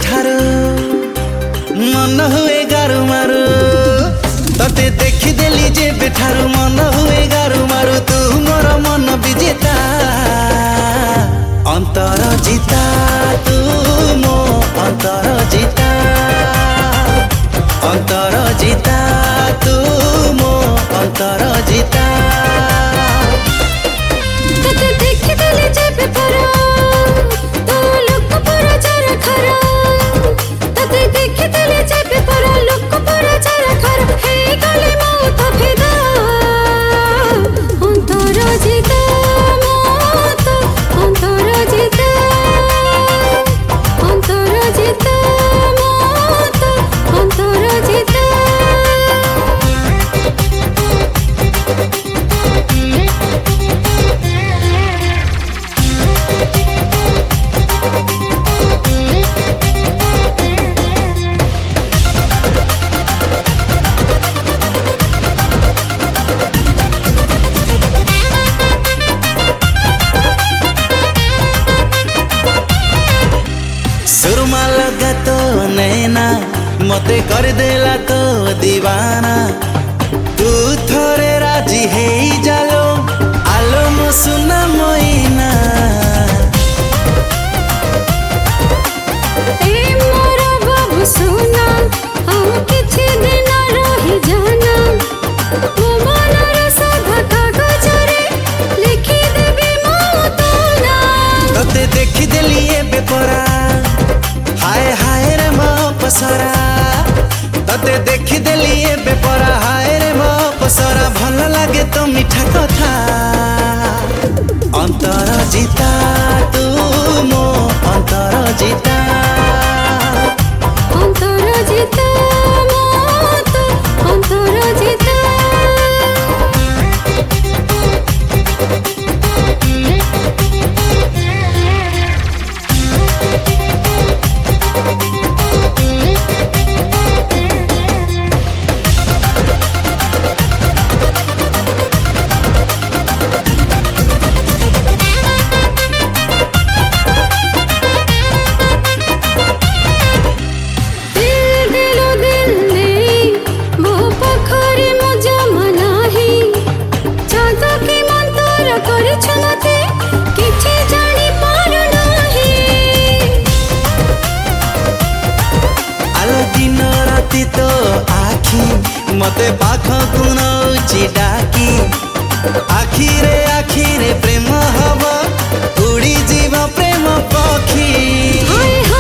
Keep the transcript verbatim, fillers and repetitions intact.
ठारो मन हुए गारु मारु तते देखी देली जे बेठारु मन हुए गारु मारु तू मोर मन विजेता अंतर जीता तू मो अंतर जीता अंतर जीता तू मो अंतर जीता तते देखी देली जे बेठारो तू लोक पर जरा खरा तते देखी देली जे बेठारो लोक पर जरा खरा हे गली मौत फिदा अंतर जीता मौत अंतर जीता अंतर जीता मौत अंतर जीता सुरमा लगा तो नैना मते कर देला तो दीवाना तू थोरे राजी है जालो आलो मो सुना मोइना ए मोरा बाबू सुना हम किछि दिन रही जाना मो मनर साधा कागजरे लिखि देबे मो तोना तते देखी देली ए बेपरा हाय हाय रे मो पसरा तते देखी देली ए बेपरा हाय रे मो पसरा भल लागे तो मीठा कथा अंतर जीता तू मो अंतर जीता अंतर जीता मौत अंतर जीता तो आखी मते पाख कुनौची डाकी आखी रे आखी रे प्रेम हब उड़ी जीव प्रेम पखी।